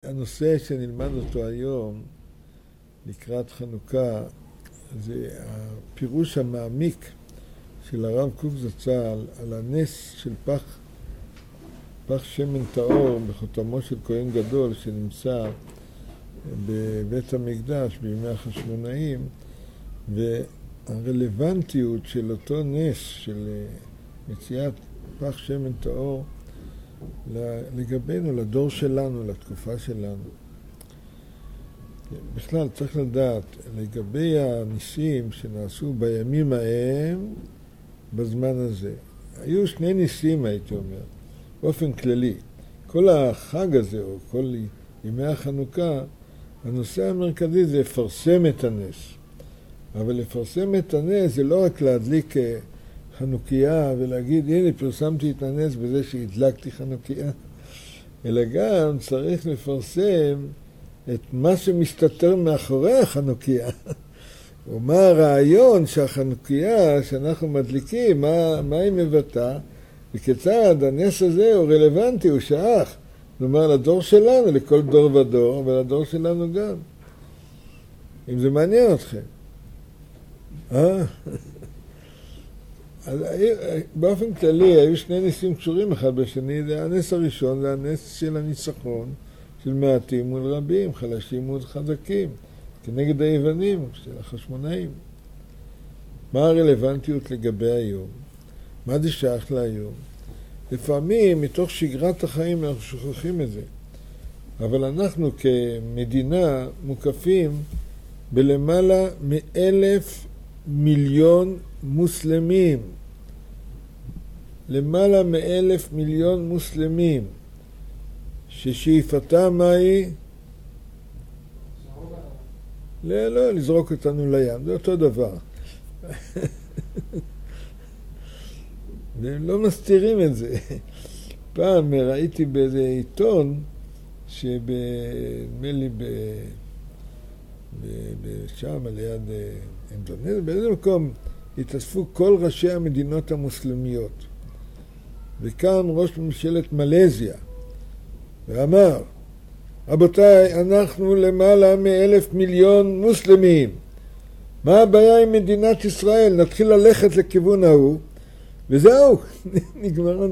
הנושא שנלמד אותו היום לקראת חנוכה זה הפירוש המעמיק של הרב קוק זצ"ל על הנס של פח שמן טהור בחותמו של כהן גדול שנמצא בבית המקדש בימי החשמונאים, והרלוונטיות של אותו נס של מציאת פח שמן טהור לגבינו, לדור שלנו, לתקופה שלנו. בכלל צריך לדעת לגבי הניסים שנעשו בימים ההם בזמן הזה. היו שני ניסים, הייתי אומר, באופן כללי. כל החג הזה או כל ימי החנוכה, הנושא המרכזי זה לפרסם את הנס. אבל לפרסם את הנס זה לא רק להדליק חנוכיה ולהגיד הנה פרסמתי את הנס בזה שהדלקתי חנוכיה, אלא גם צריך לפרסם את מה שמסתתר מאחורי החנוכיה. ומה הרעיון שהחנוכיה שאנחנו מדליקים, מה היא מבטא, וכיצד הנס הזה הוא רלוונטי, הוא שייך. כלומר, לדור שלנו, לכל דור ודור, ולדור שלנו גם. אם זה מעניין אתכם. אז באופן כללי היו שני ניסים קשורים אחד בשני. זה הנס הראשון, זה הנס של הניצחון, של מעטים מול רבים, חלשים מול חזקים, כנגד היוונים, של החשמונאים. מה הרלוונטיות לגבי היום? מה זה שייך להיום? לפעמים מתוך שגרת החיים אנחנו שוכחים את זה. אבל אנחנו כמדינה מוקפים בלמעלה מ1,000 מיליון מוסלמים. למעלה מ1,000 מיליון מוסלמים. ששאיפתם מה היא? לא, לזרוק אותנו לים. זה אותו דבר. והם לא מסתירים את זה. פעם ראיתי באיזה עיתון נדמה לי שם ליד אינדונזיה, באיזה מקום התאספו כל ראשי המדינות המוסלמיות. וכאן ראש ממשלת מלזיה ואמר, רבותיי, אנחנו למעלה מ1,000 מיליון מוסלמים. מה הבעיה עם מדינת ישראל? נתחיל ללכת לכיוון ההוא, וזהו, נגמר.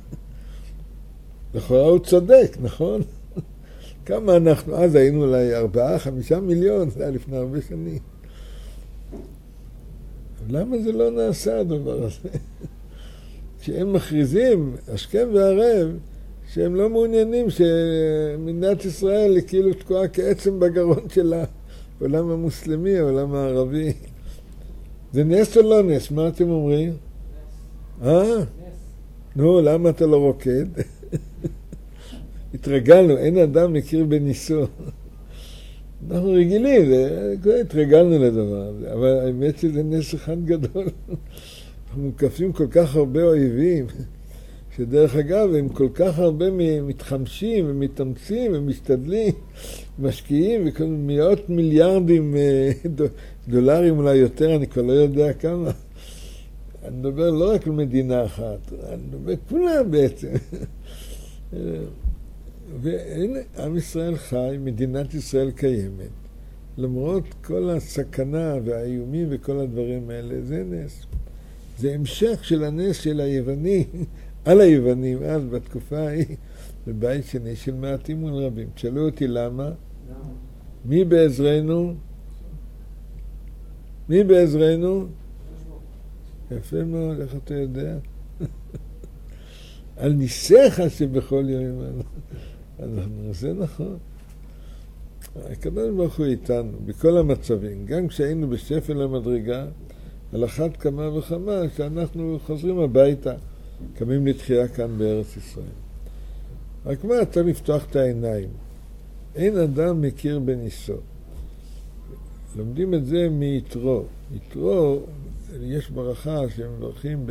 לכאורה הוא צודק, נכון? כמה אנחנו, אז היינו אולי 4-5 מיליון, זה היה לפני הרבה שנים. למה זה לא נעשה הדבר הזה? כשהם מכריזים, השכם והערב, שהם לא מעוניינים שמדינת ישראל היא כאילו תקועה כעצם בגרון של העולם המוסלמי, העולם הערבי. זה נס או לא נס? מה אתם אומרים? נס. נו, למה אתה לא רוקד? התרגלנו, אין אדם מכיר בניסו. אנחנו רגילים, התרגלנו לדבר הזה, אבל האמת שזה נס אחד גדול. אנחנו מוקפים כל כך הרבה אויבים, שדרך אגב הם כל כך הרבה מתחמשים ומתאמצים ומשתדלים, משקיעים ומאות מיליארדים דולרים, אולי יותר, אני כבר לא יודע כמה. אני מדבר לא רק על מדינה אחת, אני מדבר כולם בעצם. והנה, עם ישראל חי, מדינת ישראל קיימת. למרות כל הסכנה והאיומים וכל הדברים האלה, זה נס. זה המשך של הנס של היוונים, על היוונים, אז בתקופה ההיא, בבית שני של מעטים מול רבים. תשאלו אותי למה? מי בעזרנו? מי בעזרנו? יפה מאוד, איך אתה יודע? על ניסיך שבכל יום אנחנו, זה נכון. הקדוש ברוך הוא איתנו, בכל המצבים, גם כשהיינו בשפל המדרגה, על אחת כמה וכמה, שאנחנו חוזרים הביתה, קמים לתחייה כאן בארץ ישראל. רק מה, אתה לפתוח את העיניים. אין אדם מכיר בניסו. לומדים את זה מיתרו. יתרו, יש ברכה שהם מברכים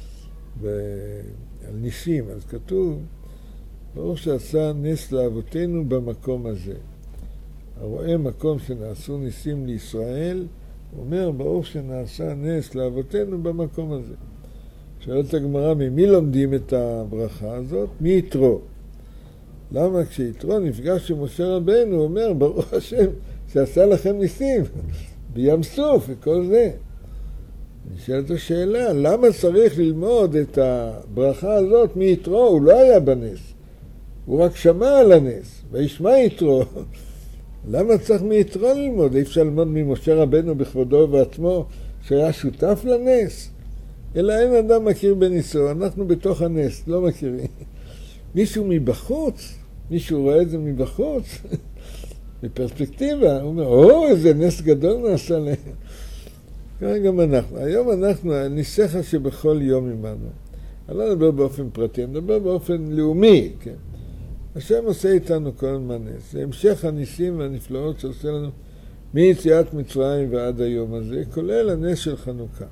על ניסים, אז כתוב, ברוך שעשה נס לאבותינו במקום הזה. הרואה מקום שנעשו ניסים לישראל, הוא אומר, ברוך שנעשה נס לאבותינו במקום הזה. שואלת הגמרא, ממי לומדים את הברכה הזאת? מיתרו. למה כשיתרו נפגש עם משה רבנו, הוא אומר, ברוך השם שעשה לכם ניסים, בים סוף וכל זה. נשאלת השאלה, למה צריך ללמוד את הברכה הזאת מיתרו? הוא לא היה בנס, הוא רק שמע על הנס, וישמע יתרו. למה צריך מיתרו ללמוד? אי אפשר ללמוד ממשה רבנו בכבודו ובעצמו, שהיה שותף לנס? אלא אין אדם מכיר בניסו, אנחנו בתוך הנס, לא מכירים. מישהו מבחוץ, מישהו רואה את זה מבחוץ, בפרספקטיבה, הוא אומר, איזה נס גדול נעשה להם. ככה גם אנחנו. היום אנחנו, ניסך שבכל יום עמנו. אני לא מדבר באופן פרטי, אני מדבר באופן לאומי, כן. השם עושה איתנו כל הזמן נס. זה המשך הניסים והנפלאות שעושה לנו מיציאת מצרים ועד היום הזה, כולל הנס של חנוכה.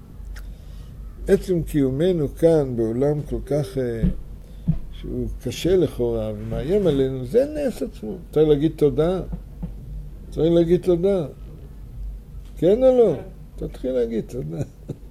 עצם קיומנו כאן בעולם כל כך שהוא קשה לכאורה ומאיים עלינו, זה נס עצמו. צריך להגיד תודה. צריך להגיד תודה. כן או לא? תתחיל להגיד תודה.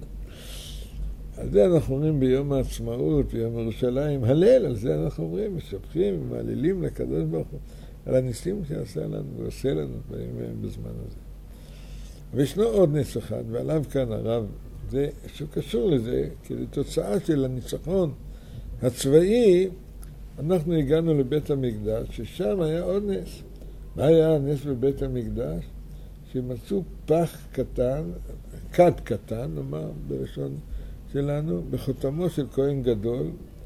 על זה אנחנו אומרים ביום העצמאות, ביום ירושלים, הלל, על זה אנחנו אומרים, משבחים, מעלילים לקדוש ברוך הוא, על הניסים שעשה לנו ועושה לנו בזמן הזה. וישנו עוד נס אחד, ועליו כאן הרב, זה שקשור לזה, כי זו תוצאה של הניצחון הצבאי, אנחנו הגענו לבית המקדש, ששם היה עוד נס. מה היה הנס בבית המקדש? שמצאו פח קטן, כד קטן, נאמר בראשון שלנו, בחותמו של כהן גדול,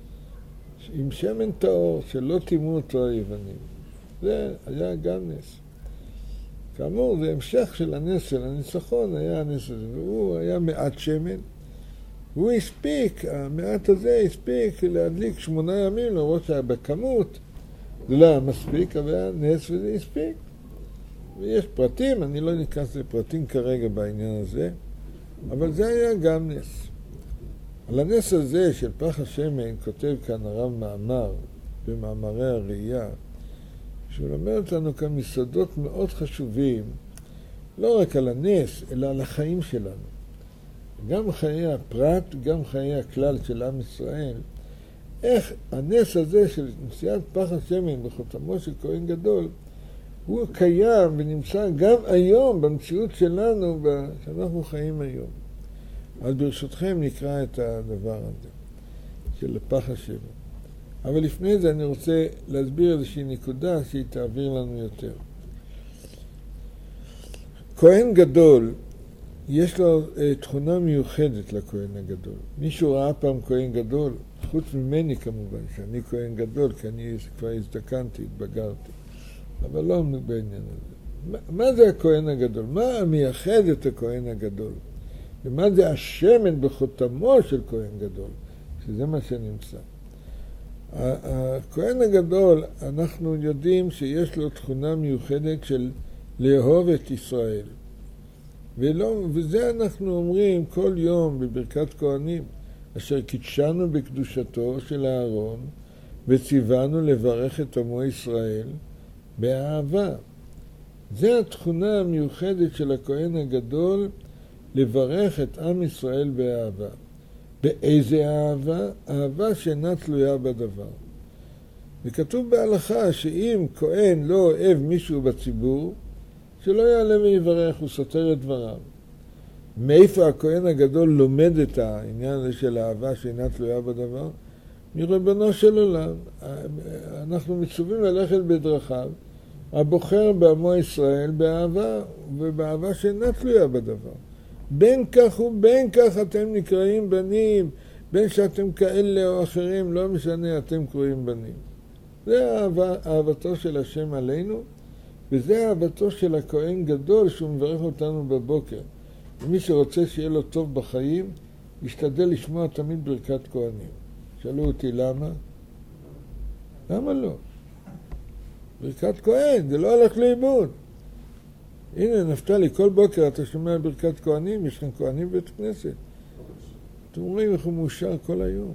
עם שמן טהור, שלא טימאו אותו היוונים. זה היה גם נס. כאמור, זה המשך של הנס, של הניצחון, היה הנס הזה, והוא היה מעט שמן, והוא הספיק, המעט הזה הספיק להדליק 8 ימים, למרות שהיה בכמות, זה לא היה מספיק, אבל היה נס וזה הספיק. ויש פרטים, אני לא נכנס לפרטים כרגע בעניין הזה, אבל זה היה גם נס. על הנס הזה של פח השמן כותב כאן הרב מאמר במאמרי הראייה, שהוא לומד אותנו כאן מסודות מאוד חשובים, לא רק על הנס, אלא על החיים שלנו. גם חיי הפרט, גם חיי הכלל של עם ישראל, איך הנס הזה של נשיאת פח השמן בחותמו של כהן גדול, הוא קיים ונמצא גם היום במציאות שלנו, שאנחנו חיים היום. אז ברשותכם נקרא את הדבר הזה, של פח השמן. אבל לפני זה אני רוצה להסביר איזושהי נקודה שהיא תעביר לנו יותר. כהן גדול, יש לו תכונה מיוחדת לכהן הגדול. מישהו ראה פעם כהן גדול, חוץ ממני כמובן, שאני כהן גדול, כי אני כבר הזדקנתי, התבגרתי. אבל לא בעניין הזה. מה זה הכהן הגדול? מה מייחד את הכהן הגדול? ומה זה השמן בחותמו של כהן גדול? שזה מה שנמצא. הכהן הגדול, אנחנו יודעים שיש לו תכונה מיוחדת של לאהוב את ישראל. וזה אנחנו אומרים כל יום בברכת כהנים, אשר קידשנו בקדושתו של אהרון, וציוונו לברך את עמו ישראל באהבה. זה התכונה המיוחדת של הכהן הגדול, לברך את עם ישראל באהבה. באיזה אהבה? אהבה שאינה תלויה בדבר. וכתוב בהלכה שאם כהן לא אוהב מישהו בציבור, שלא יעלה ויברך, הוא סותר את דבריו. מאיפה הכהן הגדול לומד את העניין הזה של אהבה שאינה תלויה בדבר? מרבנו של עולם. אנחנו מצווים ללכת בדרכיו, הבוחר בעמו ישראל באהבה, ובאהבה שאינה תלויה בדבר. בין כך ובין כך אתם נקראים בנים, בין שאתם כאלה או אחרים, לא משנה, אתם קרואים בנים. זה אהבתו של השם עלינו, וזה אהבתו של הכהן גדול שהוא מברך אותנו בבוקר. ומי שרוצה שיהיה לו טוב בחיים, ישתדל לשמוע תמיד ברכת כהנים. שאלו אותי למה? למה לא? ברכת כהן, זה לא הולך לאיבוד. הנה נפתלי, כל בוקר אתה שומע ברכת כהנים, יש לכם כהנים בבית כנסת. אתם רואים איך הוא מאושר כל היום.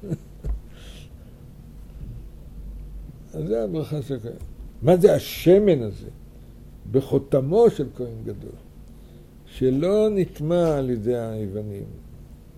אז זה הברכה של כהן. מה זה השמן הזה? בחותמו של כהן גדול, שלא נטמע על ידי היוונים.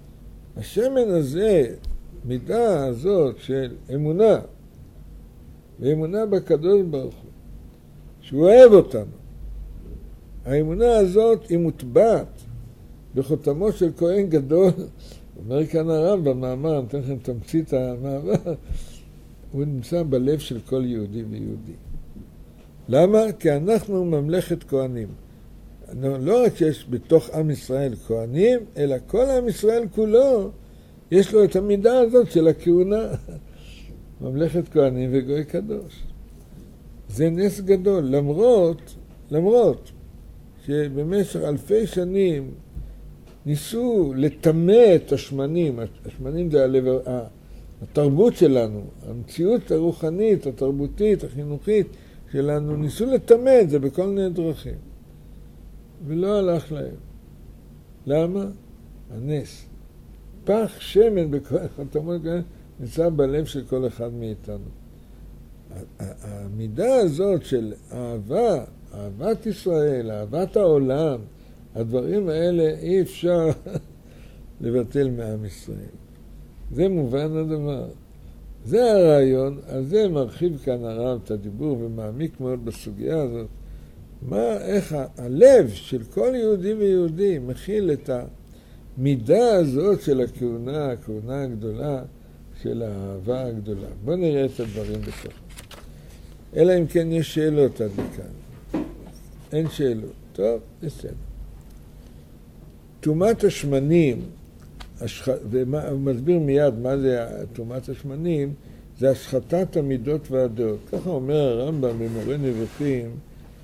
השמן הזה, מידה הזאת של אמונה, ואמונה בקדוש ברוך הוא, שהוא אוהב אותנו. האמונה הזאת היא מוטבעת בחותמו של כהן גדול. אומר כאן הרב במאמר, אני אתן לכם תמצית המאמר, הוא נמצא בלב של כל יהודי ויהודי. למה? כי אנחנו ממלכת כהנים. לא רק שיש בתוך עם ישראל כהנים, אלא כל עם ישראל כולו יש לו את המידה הזאת של הכהונה. ממלכת כהנים וגוי קדוש. זה נס גדול, למרות שבמשך אלפי שנים ניסו לטמא את השמנים. השמנים זה התרבות שלנו, המציאות הרוחנית, התרבותית, החינוכית שלנו, ניסו לטמא את זה בכל מיני דרכים. ולא הלך להם. למה? הנס. פח שמן בכל חותמות נמצא בלב של כל אחד מאיתנו. המידה הזאת של אהבה, אהבת ישראל, אהבת העולם, הדברים האלה אי אפשר לבטל מעם ישראל. זה מובן הדבר. זה הרעיון, על זה מרחיב כאן הרב את הדיבור ומעמיק מאוד בסוגיה הזאת. איך הלב של כל יהודי ויהודי מכיל את המידה הזאת של הכהונה הגדולה, של האהבה הגדולה. בואו נראה את הדברים בסוף. אלא אם כן יש שאלות עד לכאן. אין שאלות. טוב, בסדר. תומת השמנים, הוא מסביר מיד מה זה תומת השמנים, זה השחטת המידות והדעות. ככה אומר הרמב"ם במורה נבוכים,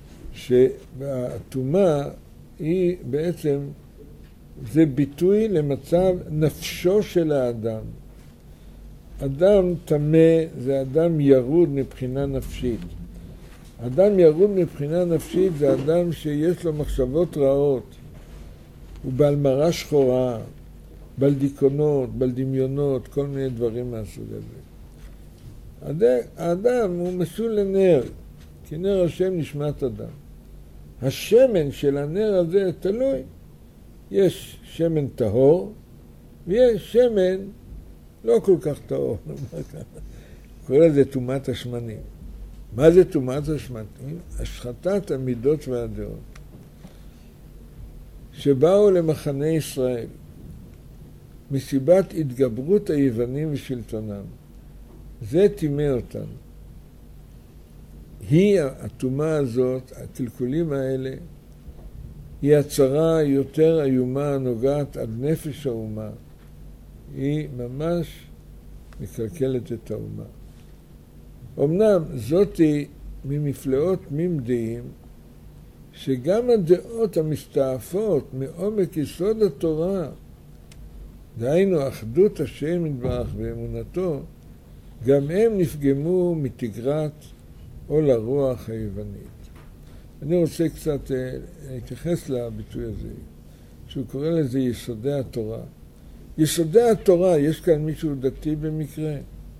שהתומה היא בעצם, זה ביטוי למצב נפשו של האדם. אדם טמא זה אדם ירוד מבחינה נפשית. אדם ירוד מבחינה נפשית זה אדם שיש לו מחשבות רעות. הוא בעל מראה שחורה, בעל דיכאונות, בעל דמיונות, כל מיני דברים מהסוג הזה. האדם הוא משול לנר, כי נר השם נשמת אדם. השמן של הנר הזה תלוי. יש שמן טהור, ויש שמן לא כל כך טהור. קורא לזה תומת השמנים. מה זה תומת השמנים? השחטת המידות והדעות. שבאו למחנה ישראל מסיבת התגברות היוונים ושלטונם. זה טימא אותם. היא, התומה הזאת, הקלקולים האלה, היא הצרה יותר איומה הנוגעת עד נפש האומה. היא ממש מקלקלת את האומה. אמנם זאתי ממפלאות ממדיים, שגם הדעות המסתעפות מעומק יסוד התורה, דהיינו אחדות השם יתברך ואמונתו, גם הם נפגמו מתגרת עול הרוח היוונית. אני רוצה קצת להתייחס לביטוי הזה, שהוא קורא לזה יסודי התורה. יסודי התורה, יש כאן מישהו דתי במקרה?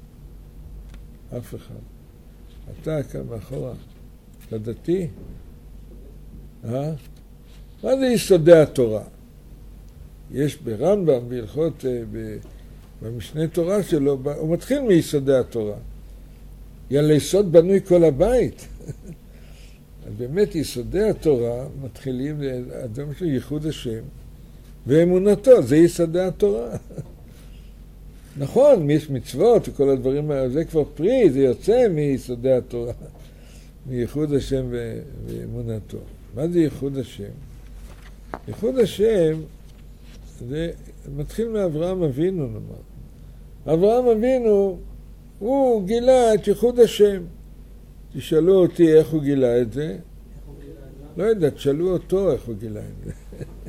אף אחד. אתה כאן מאחורה. אתה דתי? מה זה יסודי התורה? יש ברמב"ם, בהלכות, במשנה תורה שלו, הוא מתחיל מיסודי התורה. על יסוד בנוי כל הבית. אז באמת יסודי התורה מתחילים, אדם של ייחוד השם, ואמונתו, זה יסודי התורה. נכון, יש מצוות וכל הדברים האלה, זה כבר פרי, זה יוצא מיסודי התורה, מייחוד השם ואמונתו. מה זה ייחוד השם? ייחוד השם זה מתחיל מאברהם אבינו, נאמר. אברהם אבינו, הוא גילה את ייחוד השם. תשאלו אותי איך הוא גילה את זה. לא יודע, תשאלו אותו איך הוא גילה את זה.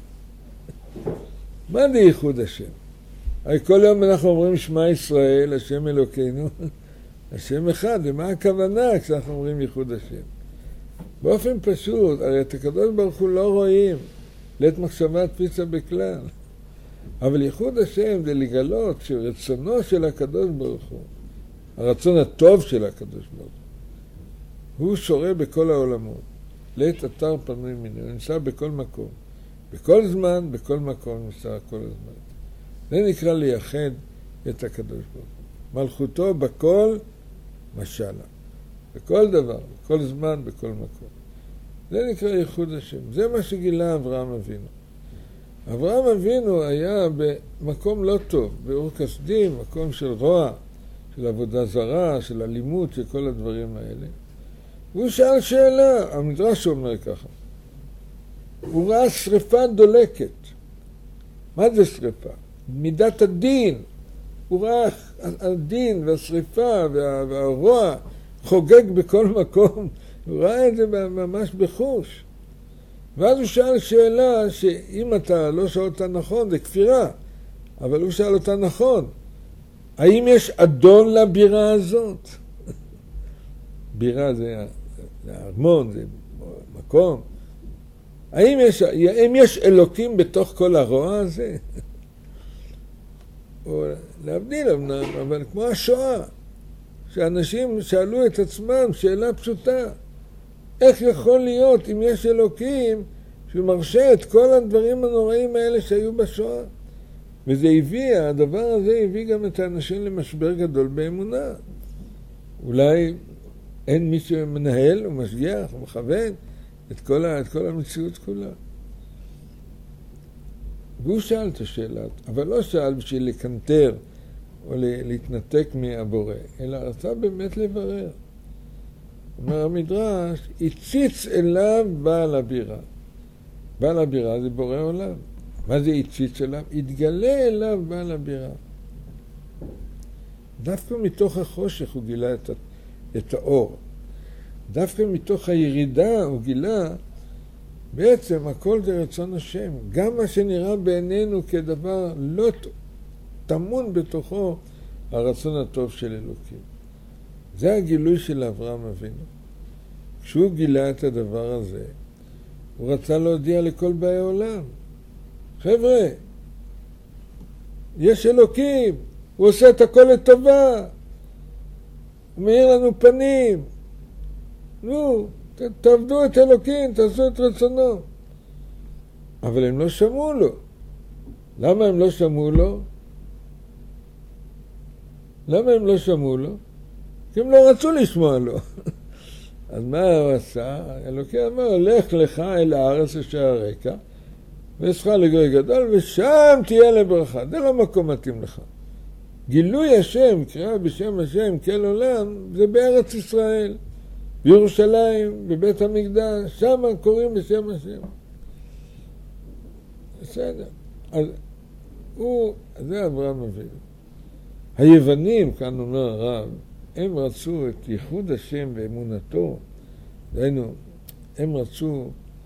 מה זה ייחוד השם? כל יום אנחנו אומרים שמע ישראל, השם אלוקינו, השם אחד, ומה הכוונה כשאנחנו אומרים ייחוד השם? באופן פשוט, הרי את הקדוש ברוך הוא לא רואים לעת מחשבת פיצה בכלל. אבל ייחוד השם זה לגלות שרצונו של הקדוש ברוך הוא, הרצון הטוב של הקדוש ברוך הוא שורה בכל העולמות. לעת אתר פנוי ממנו, הוא נמצא בכל מקום. בכל זמן, בכל מקום נמצא כל הזמן. זה נקרא לייחד את הקדוש ברוך הוא. מלכותו בכל משלה. בכל דבר, בכל זמן, בכל מקום. זה נקרא ייחוד השם. זה מה שגילה אברהם אבינו. אברהם אבינו היה במקום לא טוב, באור כסדים, מקום של רוע, של עבודה זרה, של אלימות, של כל הדברים האלה. והוא שאל שאלה, המדרש אומר ככה. הוא ראה שריפה דולקת. מה זה שריפה? מידת הדין. הוא ראה הדין והשריפה והרוע חוגג בכל מקום. הוא ראה את זה ממש בחוש. ואז הוא שאל שאלה שאם אתה לא שאל אותה נכון, זה כפירה. אבל הוא שאל אותה נכון. האם יש אדון לבירה הזאת? בירה זה ארמון, זה מקום. האם יש אלוקים בתוך כל הרוע הזה? או להבדיל, אבל כמו השואה, שאנשים שאלו את עצמם שאלה פשוטה. איך יכול להיות אם יש אלוקים שמרשה את כל הדברים הנוראים האלה שהיו בשואה? וזה הדבר הזה הביא גם את האנשים למשבר גדול באמונה. אולי אין מי שמנהל ומשגיח ומכוון את כל המציאות כולה. והוא שאל את השאלה, אבל לא שאל בשביל לקנטר או להתנתק מהבורא, אלא רצה באמת לברר. אומר המדרש, הציץ אליו בעל הבירה. בעל הבירה זה בורא עולם. מה זה הציץ אליו? התגלה אליו בעל הבירה. דווקא מתוך החושך הוא גילה את האור. דווקא מתוך הירידה הוא גילה, בעצם הכל זה רצון השם. גם מה שנראה בעינינו כדבר לא טמון בתוכו הרצון הטוב של אלוקים. זה הגילוי של אברהם אבינו. כשהוא גילה את הדבר הזה, הוא רצה להודיע לכל באי העולם. חבר'ה, יש אלוקים, הוא עושה את הכל לטובה, הוא מאיר לנו פנים. נו, תעבדו את אלוקים, תעשו את רצונו. אבל הם לא שמעו לו. למה הם לא שמעו לו? למה הם לא שמעו לו? כי הם לא רצו לשמוע לו. אז מה הוא עשה? אלוקים אמר, לך לך אל הארץ אשר הרקע, ויש לך לגוי גדול, ושם תהיה לברכה. זה לא מקום מתאים לך. גילוי השם, קריאה בשם השם, כל עולם, זה בארץ ישראל. בירושלים, בבית המקדש, שם קוראים בשם השם. בסדר. אז זה אברהם אבינו. היוונים, כאן אומר הרב, הם רצו את ייחוד השם ואמונתו, דהיינו, הם רצו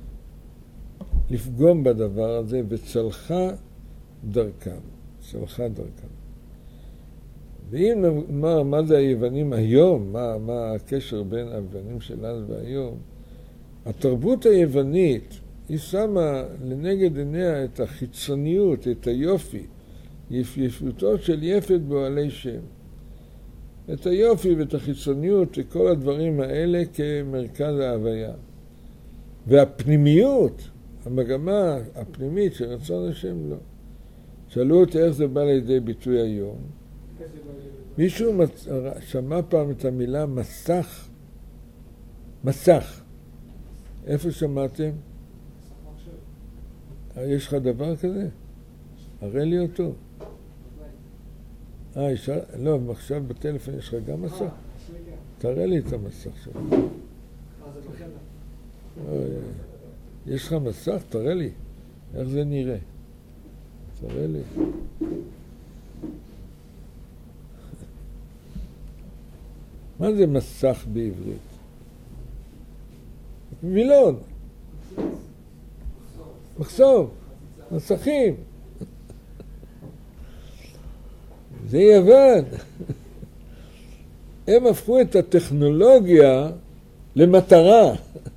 לפגום בדבר הזה, וצלחה דרכם. צלחה דרכם. ואם נאמר מה זה היוונים היום, מה הקשר בין היוונים של אז והיום, התרבות היוונית היא שמה לנגד עיניה את החיצוניות, את היופי, יפיותו של יפת בועלי שם. את היופי ואת החיצוניות וכל הדברים האלה כמרכז ההוויה. והפנימיות, המגמה הפנימית של רצון השם לא. שאלו אותי איך זה בא לידי ביטוי היום. מישהו שמע פעם את המילה מסך? מסך. איפה שמעתם? יש לך דבר כזה? הראה לי אותו. לא, עכשיו בטלפון יש לך גם מסך? תראה לי את המסך שלך. יש לך מסך? תראה לי. איך זה נראה? תראה לי. מה זה מסך בעברית? מילון. מחסום. מסכים. זה יוון. הם הפכו את הטכנולוגיה למטרה.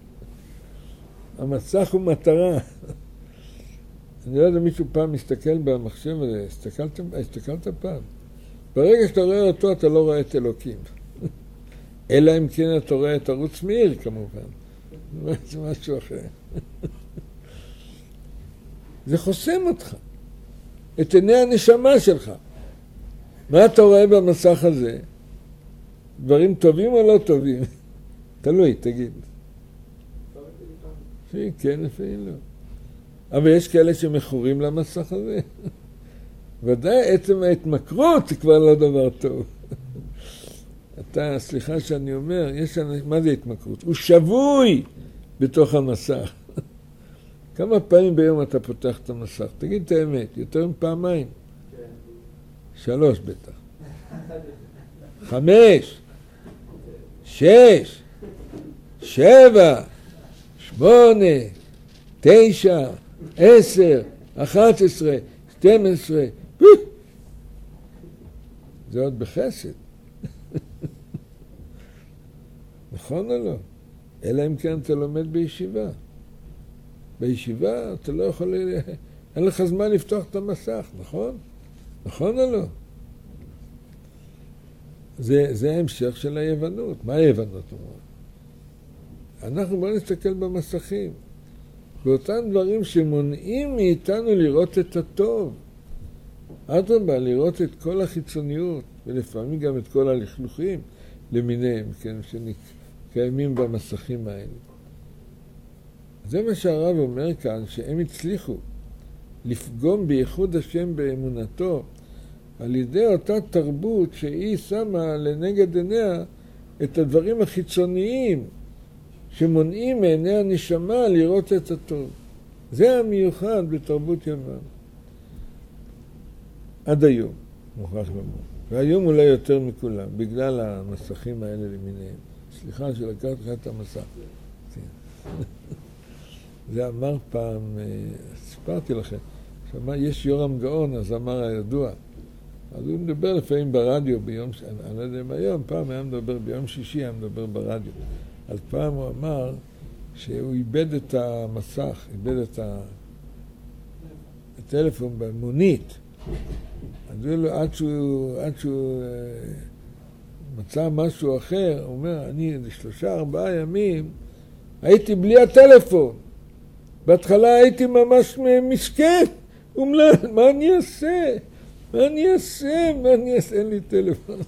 המסך הוא מטרה. אני לא יודע מישהו פעם מסתכל במחשב הזה. הסתכלת פעם? ברגע שאתה רואה אותו, אתה לא רואה את אלוקים. אלא אם כן אתה רואה את ערוץ מאיר, כמובן. זה משהו אחר. זה חוסם אותך. את עיני הנשמה שלך. מה אתה רואה במסך הזה? דברים טובים או לא טובים? תלוי, תגיד. כן, לפעמים לא. אבל יש כאלה שמכורים למסך הזה. ודאי, עצם ההתמכרות זה כבר לא דבר טוב. אתה, סליחה שאני אומר, מה זה התמכרות? הוא שבוי בתוך המסך. כמה פעמים ביום אתה פותח את המסך? תגיד את האמת, יותר מפעמיים? 3 בטח. 5, 6, 7, 8, 9, 10, 11, 12, זה עוד בחסד. נכון או לא? אלא אם כן אתה לומד בישיבה. בישיבה אתה לא יכול, אין לך זמן לפתוח את המסך, נכון? נכון או לא? זה ההמשך של היוונות. מה היוונות אומר? אנחנו בוא נסתכל במסכים. באותם דברים שמונעים מאיתנו לראות את הטוב. אדרבה, לראות את כל החיצוניות, ולפעמים גם את כל הלכלוכים למיניהם, כן, שקיימים במסכים האלה. זה מה שהרב אומר כאן, שהם הצליחו לפגום בייחוד השם באמונתו, על ידי אותה תרבות שהיא שמה לנגד עיניה את הדברים החיצוניים, שמונעים מעיני הנשמה לראות את הטוב. זה המיוחד בתרבות יוון. עד היום, מוכרח לומר. והיום אולי יותר מכולם, בגלל המסכים האלה למיניהם. סליחה שלקחת לך את המסך. זה אמר פעם, סיפרתי לכם, יש יורם גאון, אז אמר הידוע. אז הוא מדבר לפעמים ברדיו ביום, אני לא יודע אם היום, פעם היה מדבר ביום שישי, היה מדבר ברדיו. אז פעם הוא אמר שהוא איבד את המסך, איבד את הטלפון במונית. אז הוא לו, עד שהוא מצא משהו אחר, הוא אומר, אני 3-4 ימים הייתי בלי הטלפון. בהתחלה הייתי ממש מסכן. הוא אומר, מה אני אעשה? אין לי טלפון.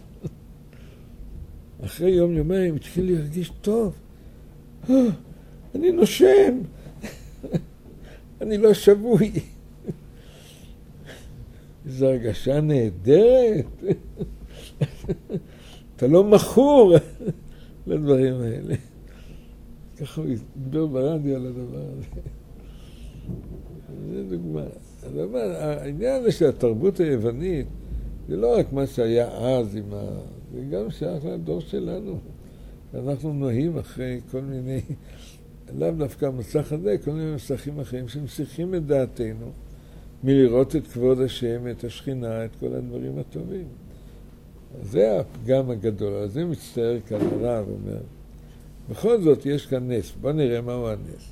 אחרי יומיים התחיל להרגיש טוב. אני נושם. אני לא שבוי. איזו הרגשה נהדרת. אתה לא מכור לדברים האלה. ככה הוא ידבר ברדיו על הדבר הזה. זה דוגמה. העניין הזה שהתרבות היוונית, זה לא רק מה שהיה אז, זה גם שייך לדור שלנו. אנחנו נוהים אחרי כל מיני, לאו דווקא המסך הזה, כל מיני מסכים אחרים שמסיחים את דעתנו מלראות את כבוד השם, את השכינה, את כל הדברים הטובים. זה הפגם הגדול, אז זה מצטער כאן הרב, אומר. בכל זאת יש כאן נס, בוא נראה מהו הנס.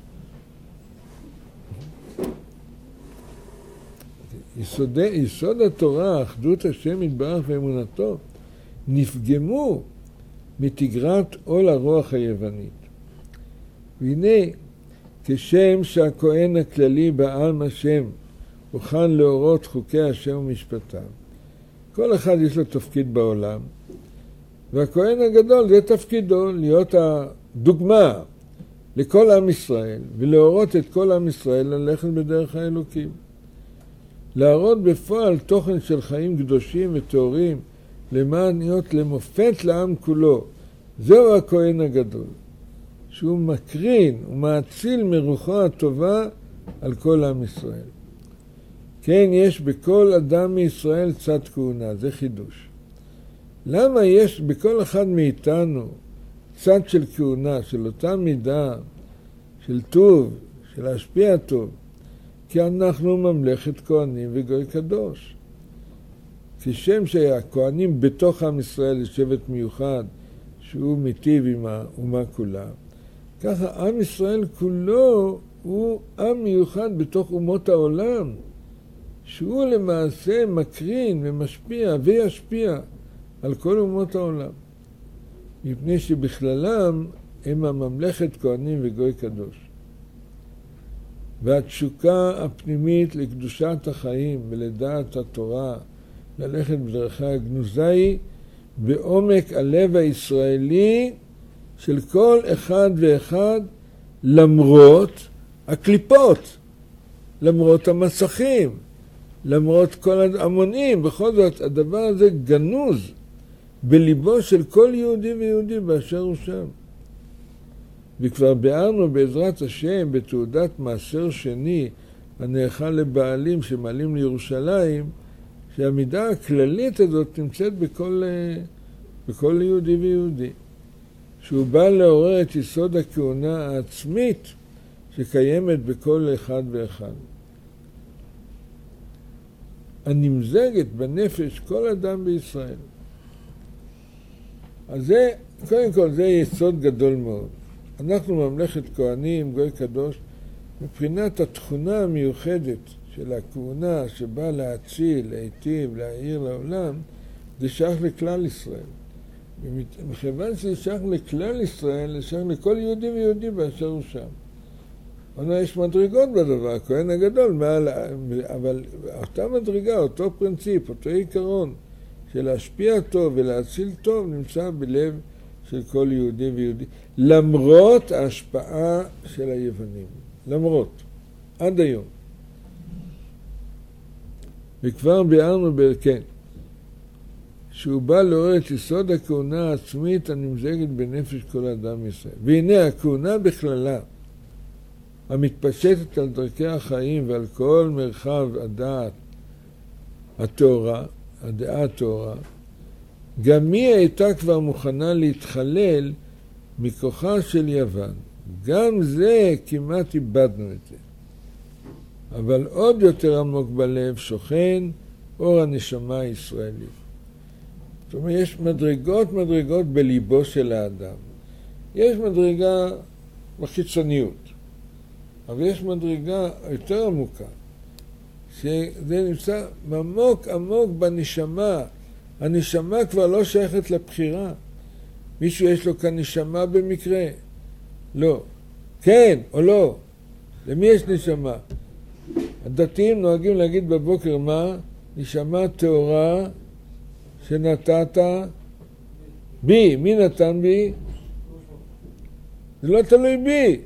יסוד התורה, אחדות השם יתברך ואמונתו, נפגמו מתגרת עול הרוח היוונית. והנה, כשם שהכהן הכללי בעלמא השם הוכן להורות חוקי השם ומשפטיו, כל אחד יש לו תפקיד בעולם, והכהן הגדול זה תפקידו להיות הדוגמה לכל עם ישראל, ולהורות את כל עם ישראל ללכת בדרך האלוקים. להראות בפועל תוכן של חיים קדושים וטהורים, למען להיות למופת לעם כולו. זהו הכהן הגדול, שהוא מקרין ומאציל מרוחו הטובה על כל עם ישראל. כן, יש בכל אדם מישראל צד כהונה, זה חידוש. למה יש בכל אחד מאיתנו צד של כהונה, של אותה מידה, של טוב, של להשפיע טוב? כי אנחנו ממלכת כהנים וגוי קדוש. כשם שהכהנים בתוך עם ישראל זה שבט מיוחד, שהוא מיטיב עם האומה כולה, ככה עם ישראל כולו הוא עם מיוחד בתוך אומות העולם, שהוא למעשה מקרין ומשפיע וישפיע על כל אומות העולם, מפני שבכללם הם הממלכת כהנים וגוי קדוש. והתשוקה הפנימית לקדושת החיים ולדעת התורה, ללכת בדרכי הגנוזה היא בעומק הלב הישראלי של כל אחד ואחד למרות הקליפות, למרות המסכים, למרות כל ההמונים. בכל זאת הדבר הזה גנוז בליבו של כל יהודי ויהודי באשר הוא שם. וכבר ביארנו בעזרת השם בתעודת מעשר שני הנאכל לבעלים שמעלים לירושלים, שהמידה הכללית הזאת נמצאת בכל יהודי ויהודי. שהוא בא לעורר את יסוד הכהונה העצמית שקיימת בכל אחד ואחד. הנמזגת בנפש כל אדם בישראל. אז זה, קודם כל, זה יסוד גדול מאוד. אנחנו ממלכת כהנים, גוי קדוש, מבחינת התכונה המיוחדת של הכהונה שבאה להציל, להיטיב, להאיר לעולם, זה שייך לכלל ישראל. מכיוון שזה שייך לכלל ישראל, זה שייך לכל יהודי ויהודי באשר הוא שם. יש מדרגות בדבר, הכהן הגדול, אבל אותה מדרגה, אותו פרינציפ, אותו עיקרון, של להשפיע טוב ולהציל טוב, נמצא בלב של כל יהודי ויהודי, למרות ההשפעה של היוונים. למרות, עד היום. וכבר ביארנו כן, שהוא בא לעורר את יסוד הכהונה העצמית הנמזגת בנפש כל אדם ישראל. והנה הכהונה בכללה, המתפשטת על דרכי החיים ועל כל מרחב הדעת התורה, הדעה התורה, גם היא הייתה כבר מוכנה להתחלל מכוחה של יוון. גם זה כמעט איבדנו את זה. אבל עוד יותר עמוק בלב שוכן אור הנשמה הישראלית. זאת אומרת, יש מדרגות בליבו של האדם. יש מדרגה בחיצוניות, אבל יש מדרגה יותר עמוקה, שזה נמצא עמוק בנשמה. הנשמה כבר לא שייכת לבחירה. מישהו יש לו כאן נשמה במקרה? לא. כן או לא? למי יש נשמה? הדתיים נוהגים להגיד בבוקר מה? נשמה טהורה שנתת בי. מי נתן בי? זה לא תלוי בי.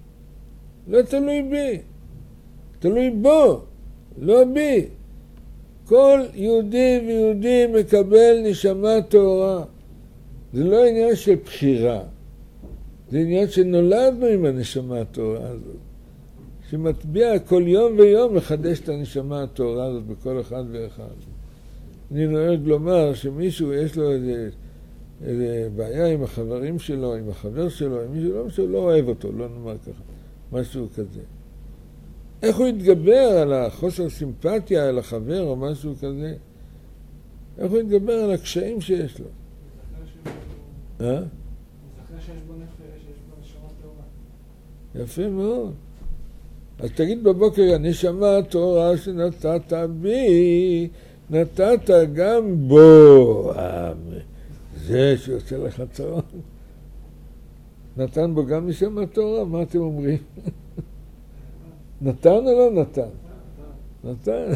לא תלוי בי. תלוי בו, לא בי. כל יהודי ויהודי מקבל נשמה טהורה. זה לא עניין של בחירה. זה עניין שנולדנו עם הנשמה הטהורה הזאת. שמטביע כל יום ויום מחדש את הנשמה הטהורה הזאת בכל אחד ואחד. אני נוהג לומר שמישהו יש לו איזה בעיה עם החברים שלו, עם החבר שלו, עם מישהו לא אוהב אותו, לא נאמר ככה, משהו כזה. איך הוא יתגבר על החוסר סימפתיה, על החבר או משהו כזה? איך הוא יתגבר על הקשיים שיש לו? הוא זכר שיש בו נפש, שיש בו נשמה טהורה. יפה מאוד. אז תגיד בבוקר, הנשמה הטהורה שנתת בי, נתת גם בו. זה שיוצא לך צרון. נתן בו גם נשמה טהורה? מה אתם אומרים? נתן או לא נתן? נתן.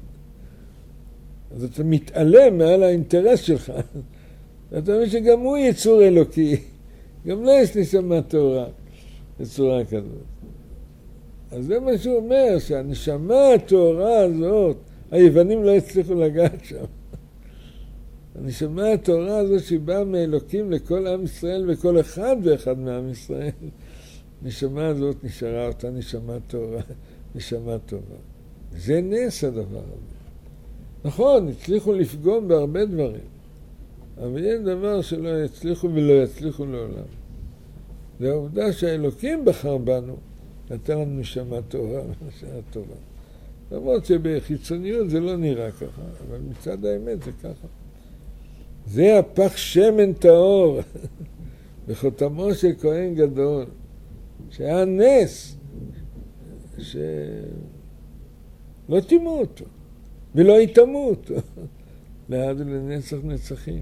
אז אתה מתעלם מעל האינטרס שלך. אתה מבין שגם הוא יצור אלוקי. גם לא יש נשמה טהורה בצורה כזאת. אז זה מה שהוא אומר, שהנשמה הטהורה הזאת, היוונים לא הצליחו לגעת שם. הנשמה הטהורה הזאת שבאה מאלוקים לכל עם ישראל וכל אחד ואחד מעם ישראל, נשמה הזאת נשארה אותה נשמה טהורה, נשמה טובה. זה נס הדבר הזה. נכון, הצליחו לפגום בהרבה דברים, אבל אין דבר שלא יצליחו ולא יצליחו לעולם. זה העובדה שהאלוקים בחר בנו, נתן לנו נשמה טהורה ונשמה טובה. למרות שבחיצוניות זה לא נראה ככה, אבל מצד האמת זה ככה. זה הפך שמן טהור בחותמו של כהן גדול, שהיה נס, שלא תימו אותו ולא יתמו אותו לעד ולנצח נצחים.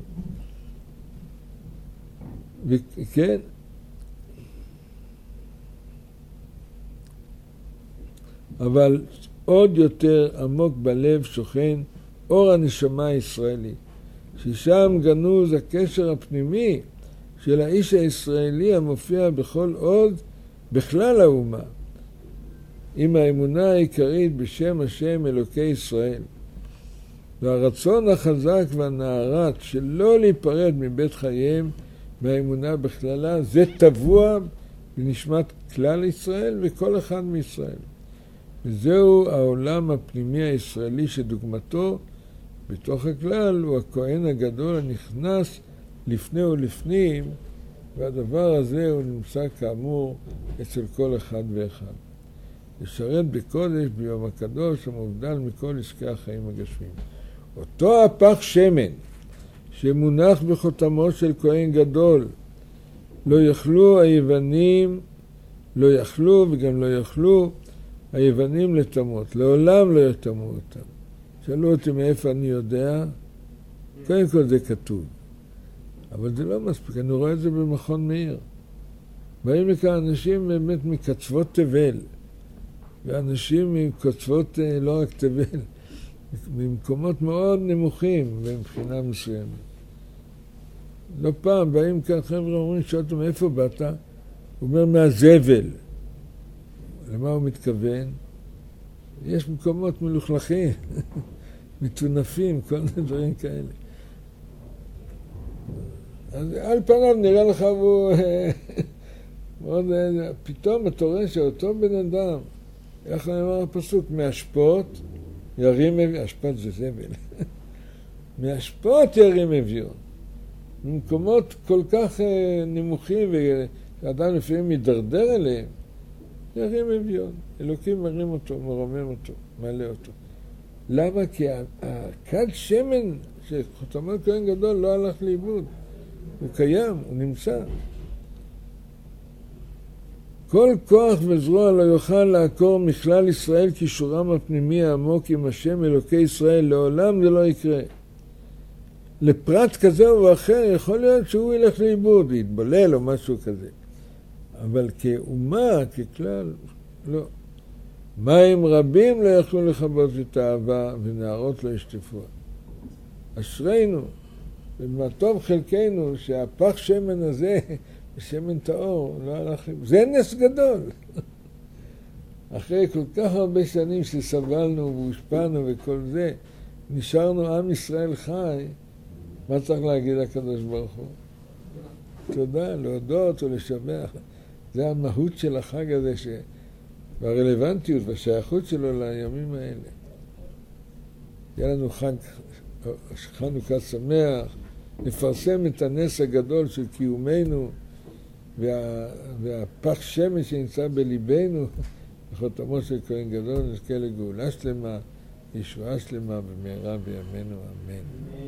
וכן, אבל עוד יותר עמוק בלב שוכן אור הנשמה הישראלי, ששם גנוז הקשר הפנימי של האיש הישראלי המופיע בכל עוד בכלל האומה, עם האמונה העיקרית בשם השם אלוקי ישראל. והרצון החזק והנערת שלא להיפרד מבית חייהם מהאמונה בכללה, זה טבוע בנשמת כלל ישראל וכל אחד מישראל. וזהו העולם הפנימי הישראלי שדוגמתו בתוך הכלל הוא הכהן הגדול הנכנס לפני ולפנים, והדבר הזה הוא נמצא כאמור אצל כל אחד ואחד. לשרת בקודש ביום הקדוש המובדל מכל עסקי החיים הגשמיים. אותו הפך שמן שמונח בחותמו של כהן גדול, לא יכלו היוונים, וגם לא יכלו היוונים לטמות, לעולם לא יטמו אותם. שאלו אותי מאיפה אני יודע, קודם כל זה כתוב, אבל זה לא מספיק, אני רואה את זה במכון מאיר. באים לכאן אנשים באמת מקצוות תבל, ואנשים מקצוות לא רק תבל, ממקומות מאוד נמוכים מבחינה מסוימת. לא פעם באים כאן חבר'ה אומרים, שואלתם מאיפה באת? הוא אומר מהזבל. למה הוא מתכוון? יש מקומות מלוכלכים, מטונפים, כל מיני דברים כאלה. אז על פניו נראה לך הוא מאוד, פתאום אתה רואה שאותו בן אדם, איך נאמר הפסוק, מהשפות ירים אביון, השפט זה זבל, מהשפות ירים אביון. במקומות כל כך נמוכים ואדם לפעמים מדרדר אליהם, ירים אביון. אלוקים מרים אותו, מרומם אותו, מעלה אותו. למה? כי הכד שמן שחותמו כהן גדול לא הלך לאיבוד. הוא קיים, הוא נמצא. כל כוח וזרוע לא יוכל לעקור מכלל ישראל קישורם הפנימי העמוק עם השם אלוקי ישראל, לעולם זה לא יקרה. לפרט כזה או אחר יכול להיות שהוא ילך לאיבוד, יתבולל או משהו כזה. אבל כאומה, ככלל, לא. מים רבים לא יכלו לכבות את האהבה ונערות לא ישטפוה. אשרינו, ומה טוב חלקנו שהפח שמן הזה, שמן טהור, לא הלך לאיבוד. זה נס גדול. אחרי כל כך הרבה שנים שסבלנו והושפענו וכל זה, נשארנו עם ישראל חי, מה צריך להגיד לקדוש ברוך הוא? תודה, להודות או לשבח. זה המהות של החג הזה, והרלוונטיות והשייכות שלו לימים האלה. יהיה לנו חג חנוכה שמח, נפרסם את הנס הגדול של קיומנו, והפח שמן שנמצא בליבנו, בחותמו של כהן גדול, נזכה לגאולה שלמה, ישועה שלמה במהרה בימינו, אמן.